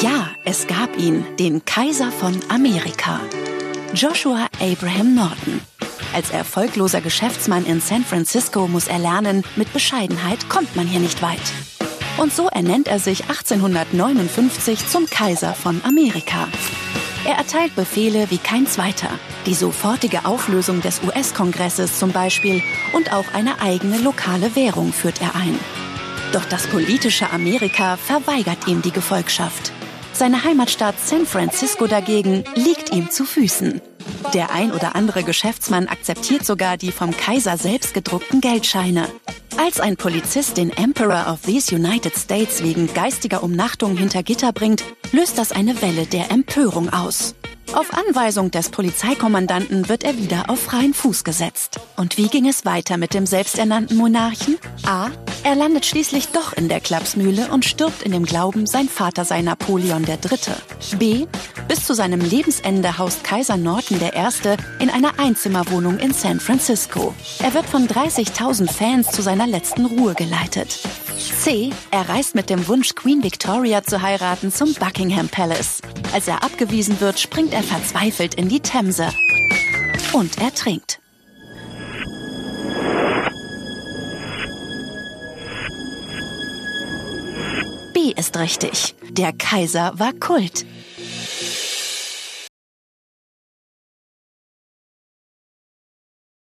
Ja, es gab ihn, den Kaiser von Amerika. Joshua Abraham Norton. Als erfolgloser Geschäftsmann in San Francisco muss er lernen, mit Bescheidenheit kommt man hier nicht weit. Und so ernennt er sich 1859 zum Kaiser von Amerika. Er erteilt Befehle wie kein zweiter. Die sofortige Auflösung des US-Kongresses zum Beispiel und auch eine eigene lokale Währung führt er ein. Doch das politische Amerika verweigert ihm die Gefolgschaft. Seine Heimatstadt San Francisco dagegen liegt ihm zu Füßen. Der ein oder andere Geschäftsmann akzeptiert sogar die vom Kaiser selbst gedruckten Geldscheine. Als ein Polizist den Emperor of these United States wegen geistiger Umnachtung hinter Gitter bringt, löst das eine Welle der Empörung aus. Auf Anweisung des Polizeikommandanten wird er wieder auf freien Fuß gesetzt. Und wie ging es weiter mit dem selbsternannten Monarchen? A. Er landet schließlich doch in der Klapsmühle und stirbt in dem Glauben, sein Vater sei Napoleon III. B. Bis zu seinem Lebensende haust Kaiser Norton I. in einer Einzimmerwohnung in San Francisco. Er wird von 30.000 Fans zu seiner letzten Ruhe geleitet. C. Er reist mit dem Wunsch, Queen Victoria zu heiraten, zum Buckingham Palace. Als er abgewiesen wird, springt er verzweifelt in die Themse. Und ertrinkt. B ist richtig. Der Kaiser war Kult.